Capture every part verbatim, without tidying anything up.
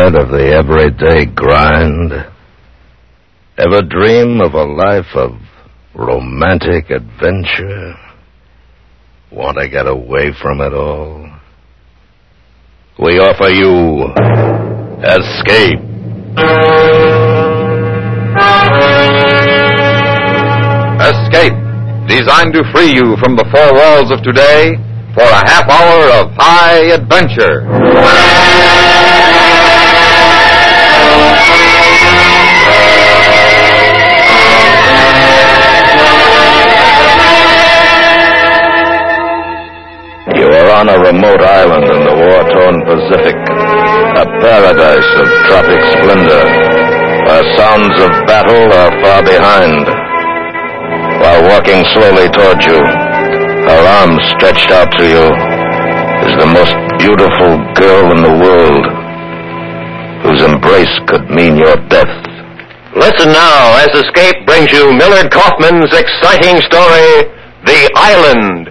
tired of the everyday grind? Ever dream of a life of romantic adventure? Want to get away from it all? We offer you Escape. Escape, designed to free you from the four walls of today for a half hour of high adventure. You are on a remote island in the war-torn Pacific, a paradise of tropic splendor, where sounds of battle are far behind. While walking slowly toward you, her arms stretched out to you, is the most beautiful girl in the world, whose embrace could mean your death. Listen now as Escape brings you Millard Kaufman's exciting story, The Island.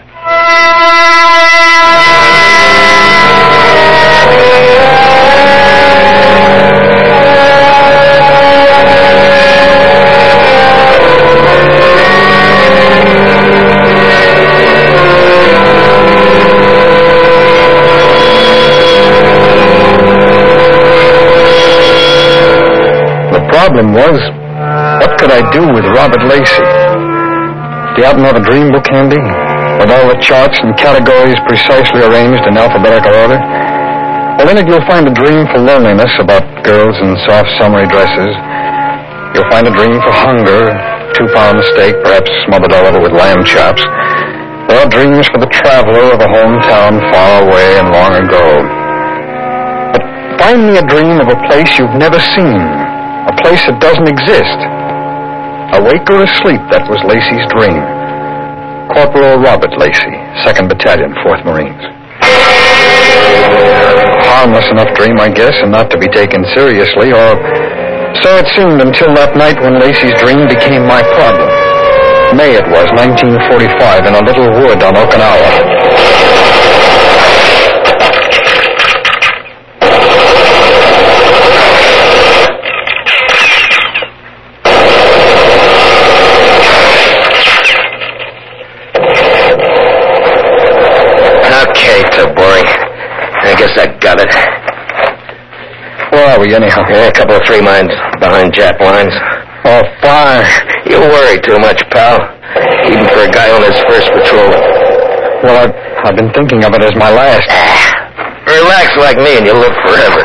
The problem was, what could I do with Robert Lacey? Do you happen to have a dream book handy? With all the charts and categories precisely arranged in alphabetical order? Well, in it you'll find a dream for loneliness about girls in soft summery dresses. You'll find a dream for hunger, two-pound steak, perhaps smothered all over with lamb chops. There are dreams for the traveler of a hometown far away and long ago. But find me a dream of a place you've never seen, a place that doesn't exist. Awake or asleep, that was Lacey's dream. Corporal Robert Lacey, second Battalion, fourth Marines. Harmless enough dream, I guess, and not to be taken seriously, or so it seemed until that night when Lacey's dream became my problem. May it was, nineteen forty-five, in a little wood on Okinawa. I guess I got it. Where are we, anyhow? Yeah, a couple of three miles behind Jap lines. Oh, fine. You worry too much, pal. Even for a guy on his first patrol. Well, I've, I've been thinking of it as my last. Relax like me and you'll live forever.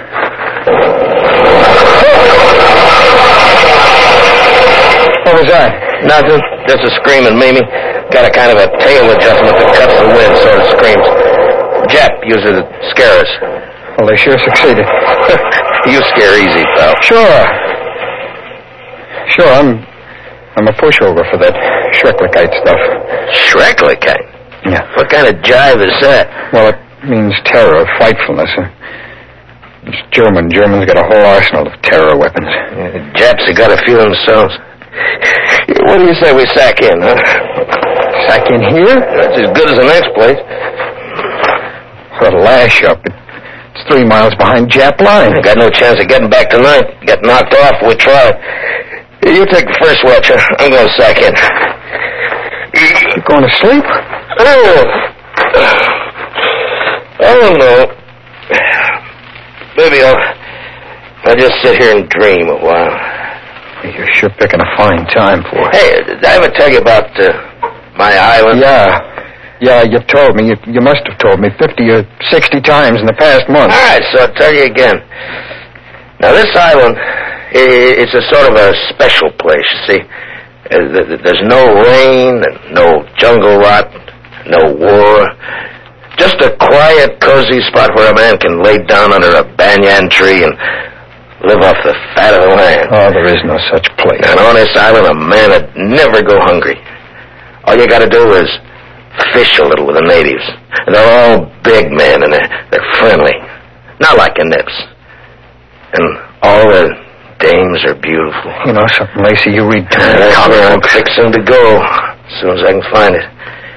What was that? Nothing. Just a screaming Mimi. Got a kind of a tail adjustment that cuts the wind so it screams. Jap uses it to scare us. Well, they sure succeeded. You scare easy, pal. Sure. Sure, I'm I'm a pushover for that Schrecklichkeit stuff. Schrecklichkeit? Yeah. What kind of jive is that? Well, it means terror, frightfulness. It's German. Germans got a whole arsenal of terror weapons. Yeah, the Japs have got a few themselves. What do you say we sack in, huh? Sack in here? That's as good as the next place. What a lash up. It's three miles behind Jap line. Got no chance of getting back tonight. Get knocked off, we try. You take the first watch, huh? I'm going to sack in. You going to sleep? Oh. I don't know. Maybe I'll, I'll just sit here and dream a while. You're sure picking a fine time for it. Hey, did I ever tell you about uh, my island? Yeah. Yeah, you told me. You, you must have told me fifty or sixty times in the past month. All right, so I'll tell you again. Now, this island, it's a sort of a special place, you see. There's no rain, no jungle rot, no war. Just a quiet, cozy spot where a man can lay down under a banyan tree and live off the fat of the land. Oh, there is no such place. And on this island, a man would never go hungry. All you got to do is fish a little with the natives. And they're all big men, and they're, they're friendly. Not like the Nips. And all the dames are beautiful. You know something, Lacey? You read too uh, many That's comic where I'm books. fixing to go, as soon as I can find it.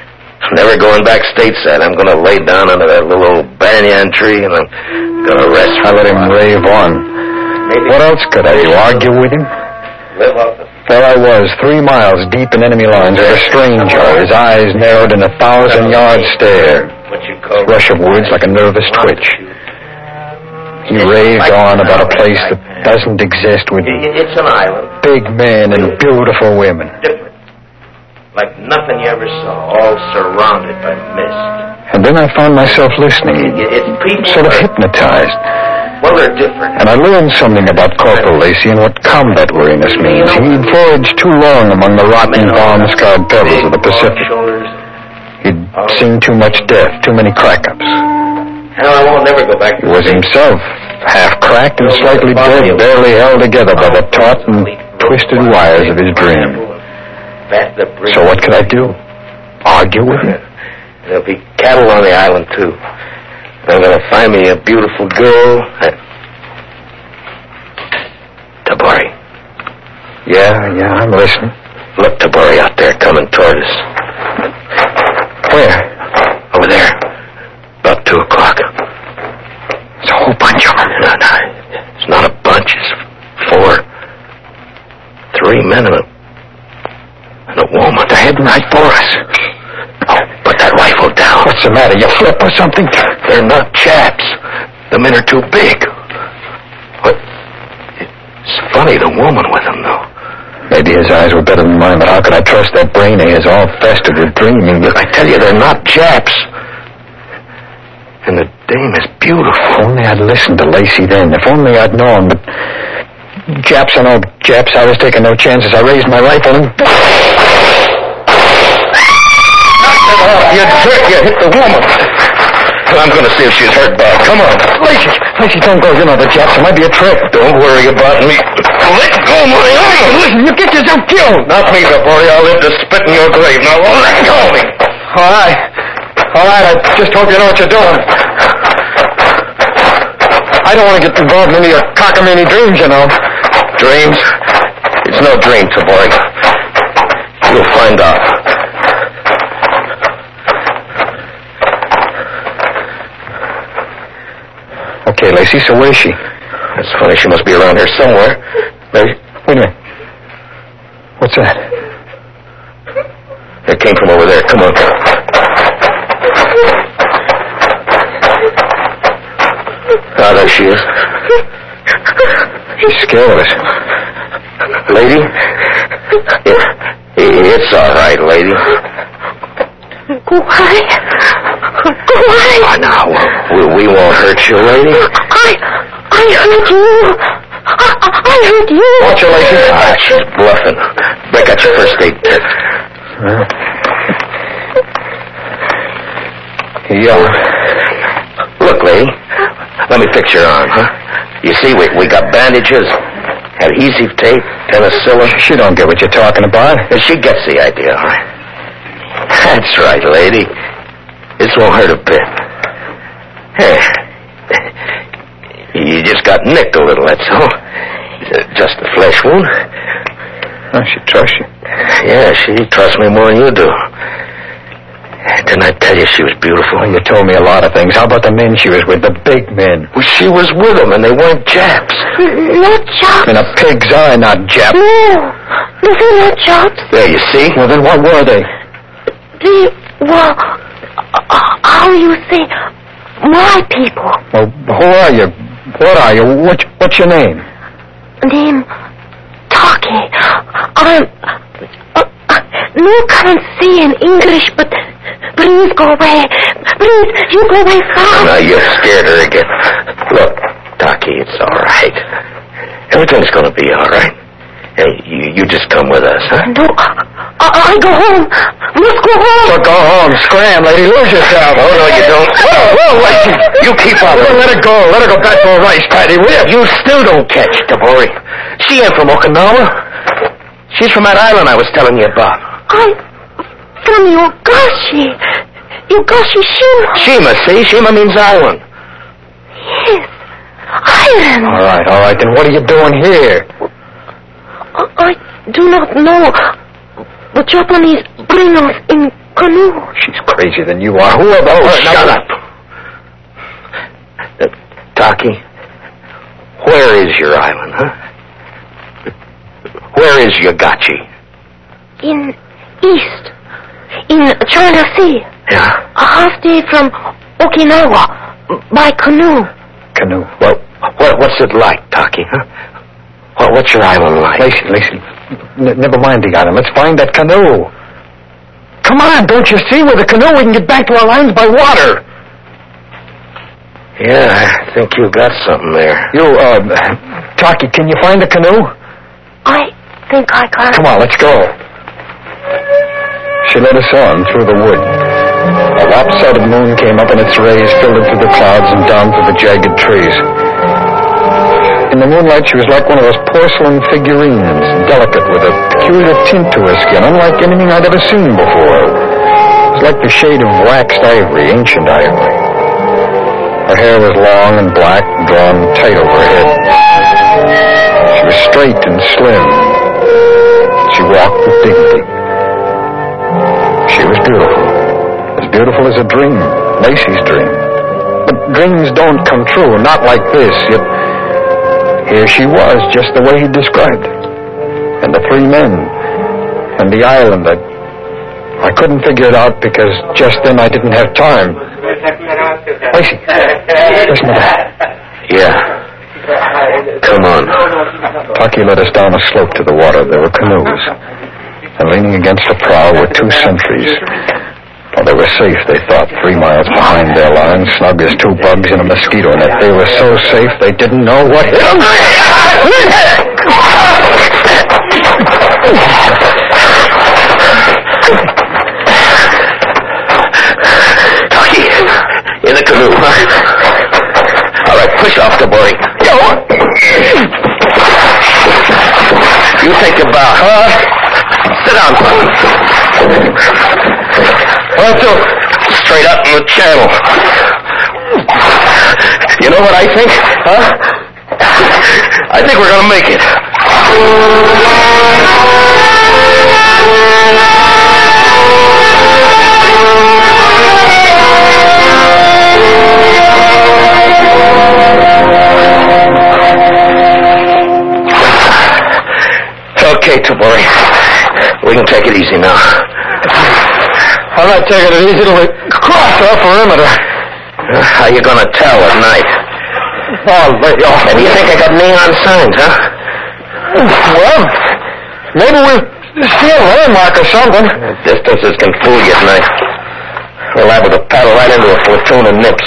I'm never going back stateside. I'm going to lay down under that little old banyan tree, and I'm going to rest. I let him rave on. Maybe what else could I do? Argue with him? Live off the... There I was, three miles deep in enemy lines with a stranger, his eyes narrowed in a thousand-yard stare. Rush of words like a nervous twitch. He raved on about a place that doesn't exist with It's an island. big men and beautiful women. Different. Like nothing you ever saw, all surrounded by mist. And then I found myself listening, It's people... sort of hypnotized. Well, they're different. And I learned something about Corporal Lacey and what combat weariness means. He'd foraged too long among the rotten, bomb-scarred pebbles of the Pacific. He'd seen too much death, too many crack-ups. Hell, I won't never go back to He was himself, half-cracked and slightly dead, barely held together by the taut and twisted wires of his dream. So what could I do? Argue with him? There'll be cattle on the island, too. I'm going to find me a beautiful girl. Tabari. Yeah, yeah, I'm listening. Look, Tabari, out there coming toward us. Where? Over there. About two o'clock. It's a whole bunch of them. No, no. It's not a bunch. It's four. Three men and a, and a woman. They're heading right for us. Oh, put that rifle down. What's the matter? You flip or something? They're not chaps. The men are too big. What? It's funny, the woman with them, though. Maybe his eyes were better than mine, but how could I trust that brain of his all festered with dreaming? I tell you, they're not Japs. And the dame is beautiful. If only I'd listened to Lacey then. If only I'd known, but... Japs or no Japs, I was taking no chances. I raised my rifle and... You jerk, you hit the woman. I'm going to see if she's hurt bad. Come on. Lacey, Lacey, don't go. You know the Japs. It might be a trick. Don't worry about me. Let go of my arm. Listen, you get yourself killed. Not me, Tabari. I'll live to spit in your grave. Now, let go of me. All right. All right, I just hope you know what you're doing. I don't want to get involved in any of your cockamamie dreams, you know. Dreams? It's no dream, Tabari. You'll find out. Okay, Lacey, so where is she? That's funny. She must be around here somewhere. Maybe. Wait a minute. What's that? It came from over there. Come on. Ah, there she is. She's scared of us. Lady? It, it's all right, lady. Go away. Go away. Oh, now, we, we won't hurt you, lady. I, I heard you. I, I heard you. Watch her, lady. Ah, she's bluffing. Break out your first aid kit. Huh? Here you are. Look, lady. Let me fix your arm, huh? You see, we, we got bandages, adhesive tape, penicillin. She don't get what you're talking about. She gets the idea, all right? That's right, lady. This won't hurt a bit. Hey, you just got nicked a little, that's all. Just a flesh wound. Oh, she trusts you. Yeah, she trusts me more than you do. Didn't I tell you she was beautiful? Well, you told me a lot of things. How about the men she was with, the big men? Well, she was with them, and they weren't Japs. Not Japs. In a pig's eye, not Jap. No. No, they're not Japs. There, you see? Well, then what were they? They were, uh, how you say, my people. Well, who are you? What are you? What, what's your name? Name Taki. I'm... Uh, uh, no can't see in English, but please go away. Please, you go away fast. Now, you scared her again. Look, Taki, it's all right. Everything's going to be all right. Hey, you, you just come with us, huh? No, I, I go home. Must go home. So go home. Scram, lady. Lose yourself. Oh, no, you don't. Whoa, whoa, Lacey. You keep on. Well, let her go. Let her go back to her rice paddy, will you? You still don't catch, Tabori. She ain't from Okinawa. She's from that island I was telling you about. I'm from Yogashi. Yogashi Shima. Shima, see? Shima means island. Yes, island. All right, all right. Then what are you doing here? I do not know. The Japanese bring us in canoe. She's crazier than you are. Who are those? Oh, shut up. Uh, Taki, where is your island, huh? Where is Yagachi? In east. In China Sea. Yeah? A half day from Okinawa. By canoe. Canoe. Well, what, what's it like, Taki, huh? What, what's your island like? Lacey, Lacey, n- never mind the island. Let's find that canoe. Come on, don't you see? With a canoe, we can get back to our lines by water. Yeah, I think you got something there. You, uh, Taki, can you find the canoe? I think I can. Come on, let's go. She led us on through the wood. A lopsided moon came up and its rays filtered through the clouds and down through the jagged trees. In the moonlight, she was like one of those porcelain figurines, delicate with a peculiar tint to her skin, unlike anything I'd ever seen before. It was like the shade of waxed ivory, ancient ivory. Her hair was long and black, drawn tight over her head. She was straight and slim. She walked with dignity. She was beautiful. As beautiful as a dream, Lacey's dream. But dreams don't come true, not like this, yet here she was, just the way he described it. And the three men. And the island. I, I couldn't figure it out because just then I didn't have time. Lacey, listen to that. Yeah. Come on. Taki led us down a slope to the water. There were canoes. And leaning against the prow were two sentries. Well, they were safe, they thought, three miles behind their line, snug as two bugs in a mosquito net. They were so safe they didn't know what hit them. Taki, in the canoe. All right, push off the boy. You take a bow. Uh, sit down. Well, so, straight up in the channel. You know what I think? Huh? I think we're going to make it. Okay, Tabori. We can take it easy now. I'm not taking it easy till we cross our perimeter. Uh, how you gonna tell at night? Oh, wait, oh. Maybe you think I got neon signs, huh? Well, maybe we'll see a landmark or something. Distances can fool you at night. We're liable to paddle right into a platoon of nips.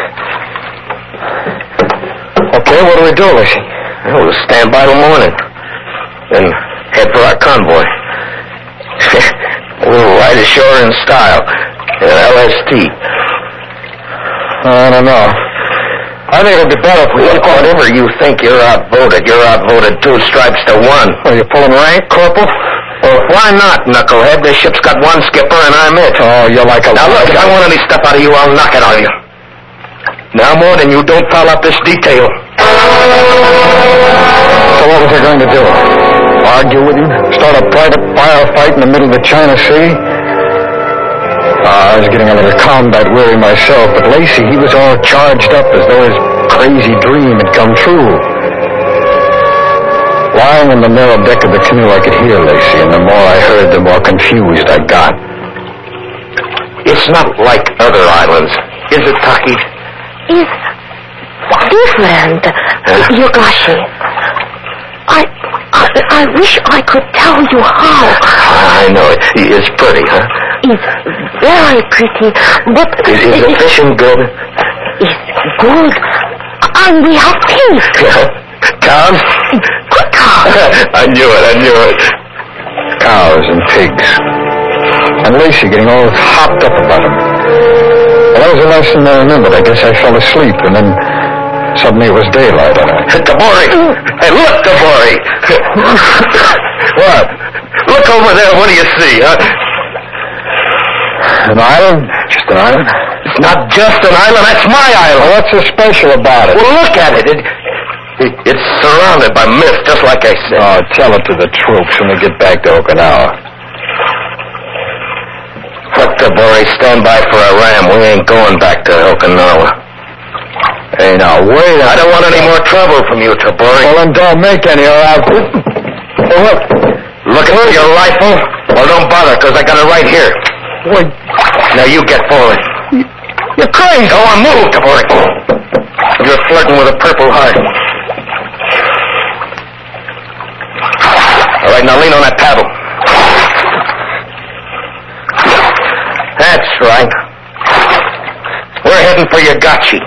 Okay, what do we do, Lacey? Well, we'll stand by till morning. Then head for our convoy. We'll ride ashore in style. In L S T. I don't know. I think it'd be better if we... Look, whatever you think, you're outvoted. You're outvoted two stripes to one. Are you pulling rank, Corporal? Well, why not, knucklehead? This ship's got one skipper and I'm it. Oh, you're like a... Now, look, if I want any stuff out of you, I'll knock it on you. Now more than you don't foul up this detail. So what was I going to do? Argue with you? Start a private firefight in the middle of the China Sea? Uh, I was getting a little combat weary myself, but Lacey, he was all charged up as though his crazy dream had come true. Lying on the narrow deck of the canoe, I could hear Lacey, and the more I heard, the more confused I got. It's not like other islands, is it, Taki? Is different, Huh? Yogashi. I, I I wish I could tell you how. I know it. It's pretty, huh? It's very pretty, but... Is, is the fishing good? It's good. And we have teeth. Cows? Good cows. I knew it, I knew it. Cows and pigs. And Lacey getting all hopped up about them. Well, that was the last thing I remembered. I guess I fell asleep, and then suddenly it was daylight, and I... Tabori! Hey, look, Tabori! What? Look over there, what do you see, huh? An island? Just an island? It's not just an island, that's my island. Well, what's so special about it? Well, look at it. It, it. It's surrounded by mist, just like I said. Oh, tell it to the troops when we get back to Okinawa. Look, Tabori, stand by for a ram. We ain't going back to Okinawa. Hey, now, wait. I don't want any more trouble from you, Tabori. Well, then don't make any, or I'll... Oh, look. Looking for your rifle? Well, don't bother, because I got it right here. Wait. Now, you get forward. You're crazy. Go on, move, Tabori. You're flirting with a Purple Heart. All right, now lean on that paddle. That's right. We're heading for Yagachi.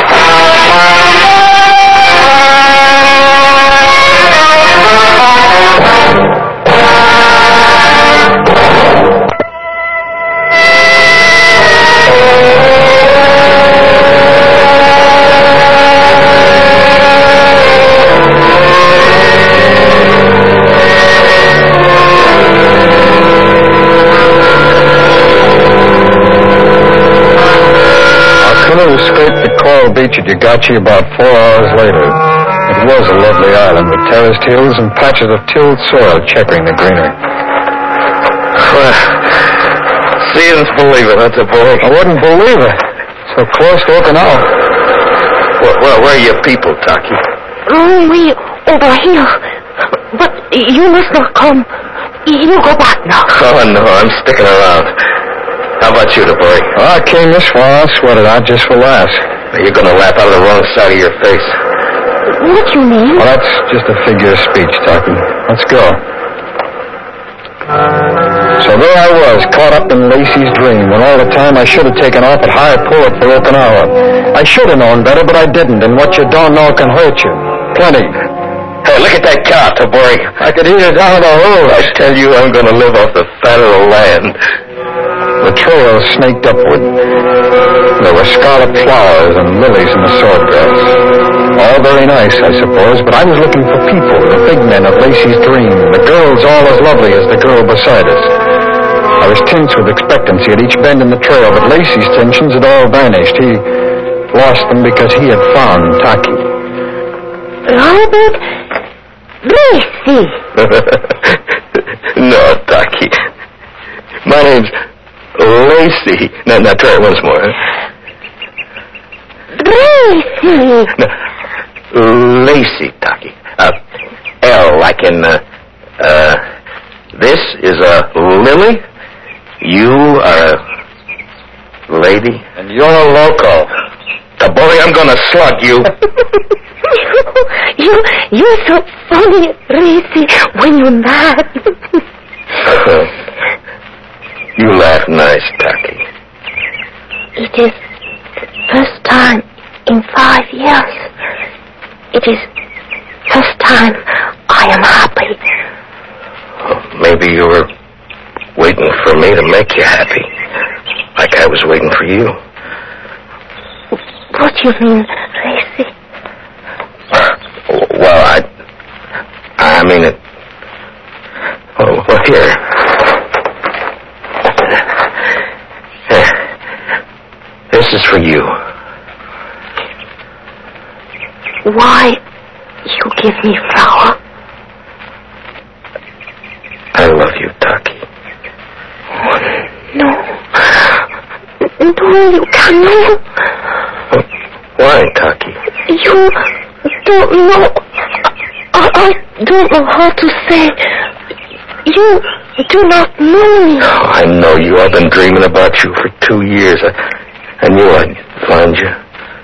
Scraped the coral beach at Yagachi about four hours later. It was a lovely island with terraced hills and patches of tilled soil checkering the greenery. Well, seeing's believing, that's a boy. I wouldn't believe it. So close to Okinawa. Well, well, where are your people, Taki? Oh, we over here. But you must not come. You go back now. Oh, no, I'm sticking around. How about you, boy? Oh, I came this far. I'll sweat it out just for laughs. You're going to laugh out of the wrong side of your face. What do you mean? Well, that's just a figure of speech, Taki. Let's go. So there I was, caught up in Lacey's dream, when all the time I should have taken off at high pull for Okinawa. I should have known better, but I didn't, and what you don't know can hurt you. Plenty. Hey, look at that cow, Tabori. I could eat it down the hole. I tell you, I'm going to live off the fat of the land. The trail snaked upward. There were scarlet flowers and lilies in the swordgrass. All very nice, I suppose, but I was looking for people, the big men of Lacey's dream, the girls all as lovely as the girl beside us. I was tense with expectancy at each bend in the trail, but Lacey's tensions had all vanished. He lost them because he had found Taki. Robert Lacey. No, Taki. My name's Lacey. Now, now try it once more. Lacey. No, Lacey, Taki. Uh, L, like in, uh, uh, this is a lily. You are a lady. And you're a loco. Tabori, I'm gonna slug you. you, you're so funny, Lacey, when you're mad. You laugh nice, Taki. It is first time in five years. It is first time I am happy. Maybe you were waiting for me to make you happy, like I was waiting for you. What do you mean, Lacey? Well, I... I mean it... Oh, well, here. This is for you. Why you give me flower? I love you, Taki. No. No, you cannot. Why, Taki? You don't know. I, I don't know how to say. You do not know me. Oh, I know you. I've been dreaming about you for two years. I, I knew I'd find you.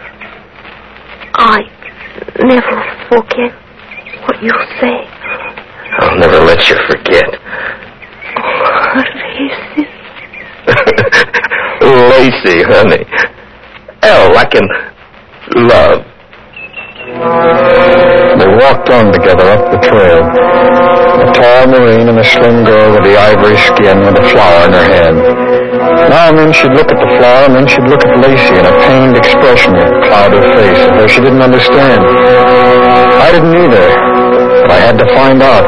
I never forget what you say. I'll never let you forget. Oh, Lacey. Lacey, honey. L, like in love. They walked on together up the trail. A tall Marine and a slim girl with the ivory skin with a flower in her hand. Now and then she'd look at the flower, and then she'd look at Lacey, and a pained expression would cloud her face, as though she didn't understand. I didn't either, but I had to find out.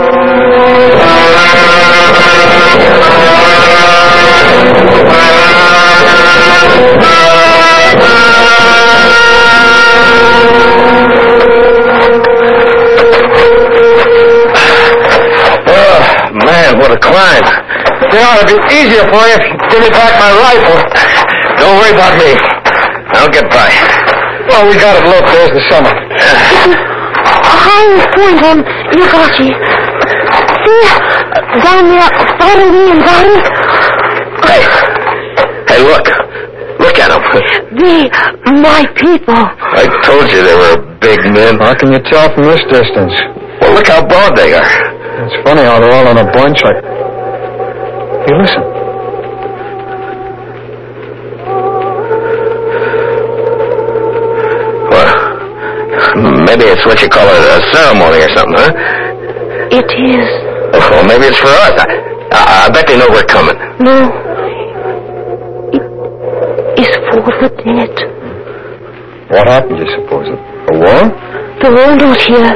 Oh, man, what a climb. Yeah, it'd be easier for you if you give me back my rifle. Don't worry about me. I'll get by. Well, we got it. Look, there's the summer. High point on Yogashi. See? Down there, follow me and Donnie. Hey. Hey, look. Look at them. They, my people. I told you they were big men. How can you tell from this distance? Well, look how broad they are. It's funny how they're all in a bunch like... Hey, listen. Well, maybe it's what you call a, a ceremony or something, huh? It is. Well, maybe it's for us. I, I, I bet they know we're coming. No. It is for the dead. What happened, you suppose? A war? The war not here.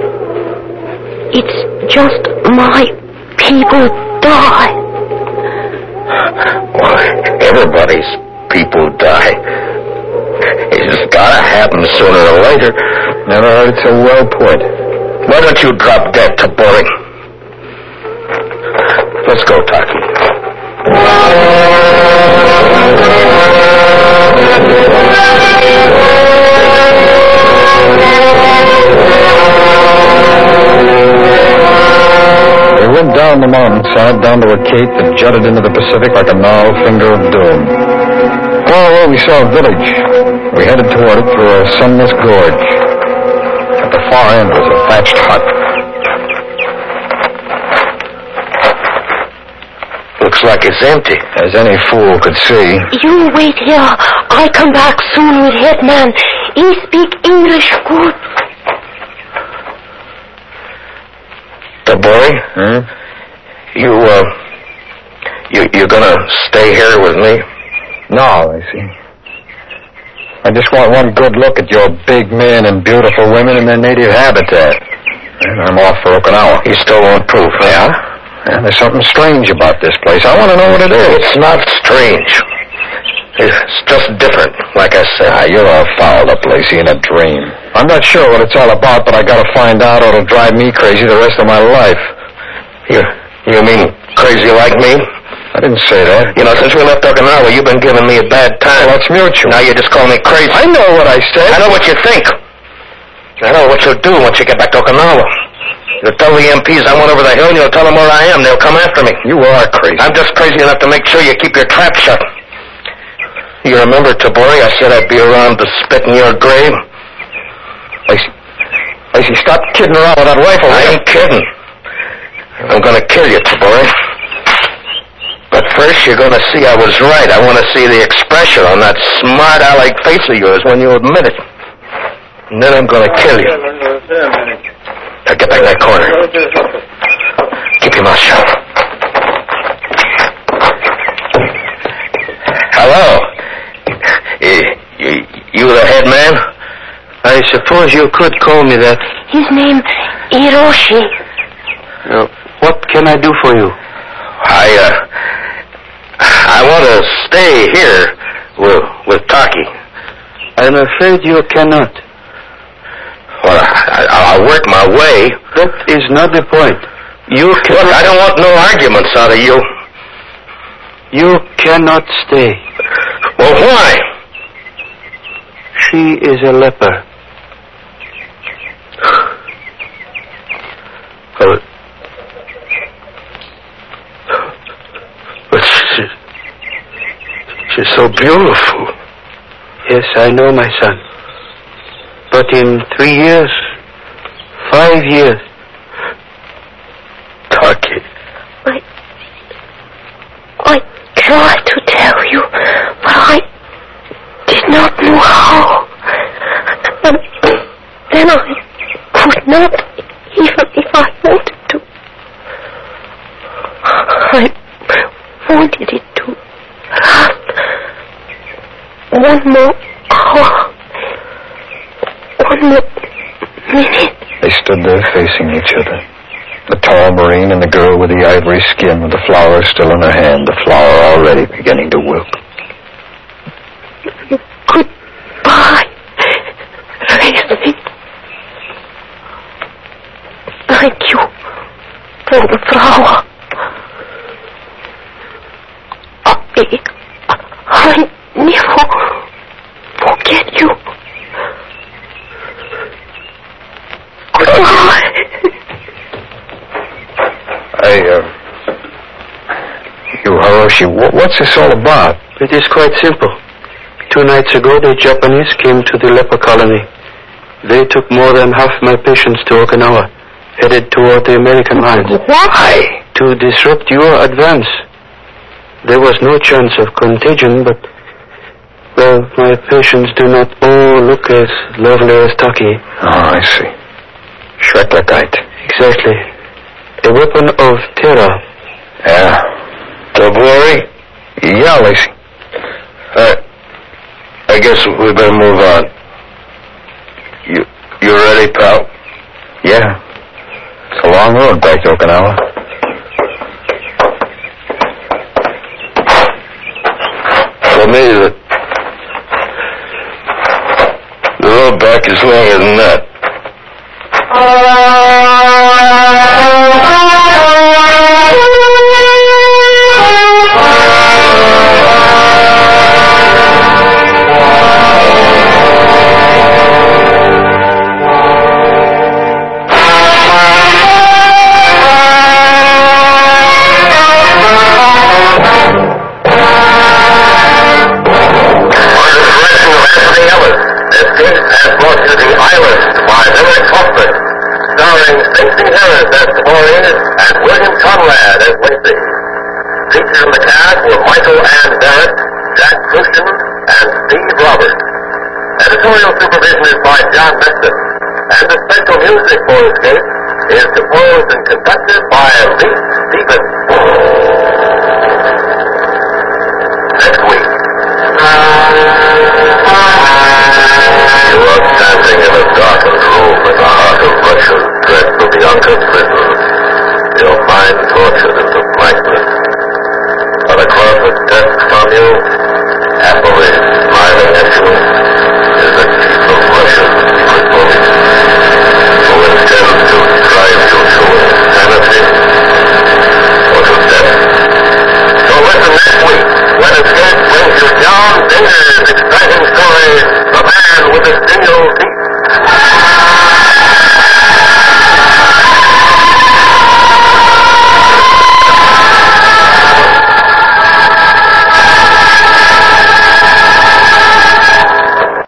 It's just my people die. Well, everybody's people die. It's gotta happen sooner or later. Never heard it so well put. Why don't you drop dead to boring? Let's go, Taki. We went down the mountainside, down to a cape that jutted into the Pacific like a gnarled finger of doom. Far away we saw a village. We headed toward it through a sunless gorge. At the far end was a thatched hut. Looks like it's empty. As any fool could see. You wait here. I come back soon with headman. He speak English good. The boy? Hmm? You, uh... You, you gonna stay here with me? No, I see. I just want one good look at your big men and beautiful women in their native habitat. And I'm off for Okinawa. You still won't prove, yeah? And there's something strange about this place. I want to know what it is. It's not strange. It's just different, like I said. Ah, you're all fouled up, Lacey, in a dream. I'm not sure what it's all about, but I gotta find out or it'll drive me crazy the rest of my life. You, you mean crazy like me? I didn't say that. You know, since we left Okinawa, you've been giving me a bad time. Well, that's mutual. Now you just call me crazy. I know what I said. I know what you think. I know what you'll do once you get back to Okinawa. You'll tell the M Ps I went over the hill, and you'll tell them where I am. They'll come after me. You are crazy. I'm just crazy enough to make sure you keep your trap shut. You remember, Tabori, I said I'd be around to spit in your grave? Lacey, Lacey, stop kidding around with that rifle. I ain't kidding. I'm gonna kill you, Tabori. But first, you're gonna see I was right. I want to see the expression on that smart aleck face of yours when you admit it. And then I'm gonna kill you. Now get back in that corner. Keep your mouth shut. Hello. You, you, you the head man? I suppose you could call me that. His name Hiroshi. Uh, what can I do for you? I, uh... I want to stay here with, with Taki. I'm afraid you cannot. Well, I, I'll work my way. That is not the point. You cannot... Look, I don't want no arguments out of you. You cannot stay. Well, why? She is a leper. Oh. But she, she's so beautiful. Yes, I know, my son. But in three years, five years, Taki. I... I tried to tell you, but I did not know how. And then I could not, even if I wanted to. I wanted it to last one more hour, one more minute. They stood there facing each other. The tall Marine and the girl with the ivory skin with the flower still in her hand, the flower already beginning to wilt. Goodbye, Lacey. Thank you for the flower. say, uh, you, Hiroshi, what's this all about? It is quite simple. Two nights ago, the Japanese came to the leper colony. They took more than half my patients to Okinawa, headed toward the American lines. Why? To disrupt your advance. There was no chance of contagion, but, well, my patients do not all look as lovely as Taki. Oh, I see. Schrecklichkeit. Exactly. A weapon of terror. Yeah. Tobori? Yeah, Lacey. Uh, I guess we better move on. You, you ready, pal? Yeah. It's a long road back to Okinawa. For me, the, the road back is longer than that. Starring Stacey Harris as Tobori and William Conrad as Lacey. Featured in the cast were Michael Ann Barrett, Jack Crucian, and Steve Roberts. Editorial supervision is by John Meston, and the special music for Escape is composed and conducted by Lee Stevens. Next week. You are standing in a darkened room in the heart of Russia.